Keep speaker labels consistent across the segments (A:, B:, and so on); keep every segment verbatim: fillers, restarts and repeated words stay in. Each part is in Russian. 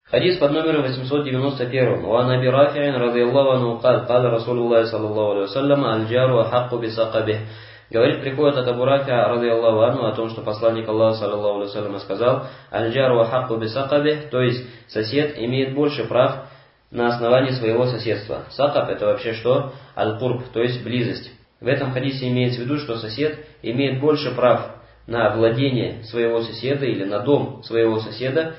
A: Хадис под номером восемьсот девяносто один. وعن أبي رافع رضي الله عنه قال قال رسول الله صلى الله عليه وسلم الجار أحق بسقبه. Говорит, приходит от Абу Рафиа, ради Аллаху анху, о том, что посланник Аллаха, саллаллаху алейхи ва саллям, сказал: «Аль-джару ахакку бисакабе», то есть сосед имеет больше прав на основании своего соседства. Сакаб — это вообще что? Аль-курб, то есть близость. В этом хадисе имеется в виду, что сосед имеет больше прав на владение своего соседа или на дом своего соседа.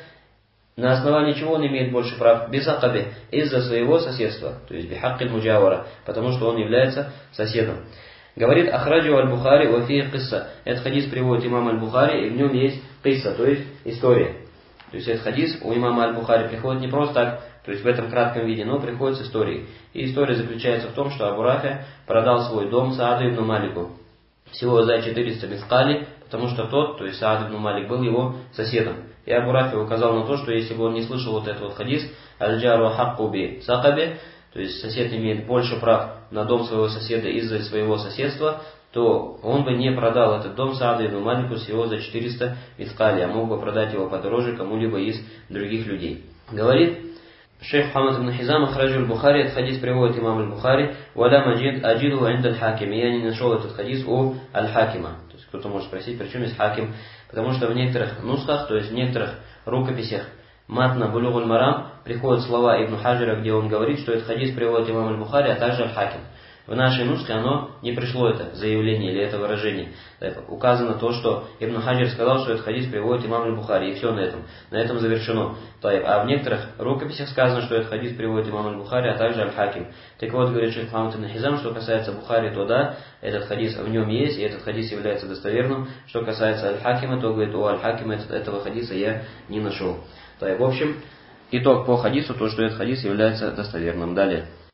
A: На основании чего он имеет больше прав? Бисакабе, из-за своего соседства, то есть бихаккиль муджавара, потому что он является соседом. Говорит Ахраджу аль-Бухари ва фии кисса. Этот хадис приводит имам аль-Бухари, и в нем есть кисса, то есть история. То есть этот хадис у имама аль-Бухари приходит не просто так, то есть в этом кратком виде, но приходит с историей. И история заключается в том, что Абу Рафи продал свой дом Сааду ибн Малику всего за четыреста мискали, потому что тот, то есть Саад ибн Малик, был его соседом. И Абу Рафи указал на то, что если бы он не слышал вот этот вот хадис «Аль-джару хакку би сакабе», то есть сосед имеет больше прав на дом своего соседа из-за своего соседства, то он бы не продал этот дом Сааду ибн Малику всего за четыреста мискали, а мог бы продать его подороже кому-либо из других людей. Говорит шейх Мухаммад ибн Хизам, Ахраджу аль-Бухари, этот хадис приводит имам аль-Бухари, «Валя маджид аджиду инда аль-хаким». Я не нашел этот хадис у аль-хакима. То есть кто-то может спросить, почему есть хаким? Потому что в некоторых нусхах, то есть в некоторых рукописях Матна Булюгуль Марам приходят слова Ибн Хаджира, где он говорит, что этот хадис приводит имам аль-Бухари, а также аль-хаким. В нашей нусхе оно не пришло, это заявление или это выражение. Указано то, что Ибн Хаджир сказал, что этот хадис приводит имам аль-Бухари, и все на этом. На этом завершено. А в некоторых рукописях сказано, что этот хадис приводит имам аль-Бухари, а также аль-хаким. Так вот, говорит шейх Мухаммад ибн Хизам, что касается Бухари, то да, этот хадис в нем есть, и этот хадис является достоверным. Что касается аль-хакима, то говорит, у аль-хакима этого хадиса я не нашел. В общем, итог по хадису, то, что этот хадис является достоверным. Далее.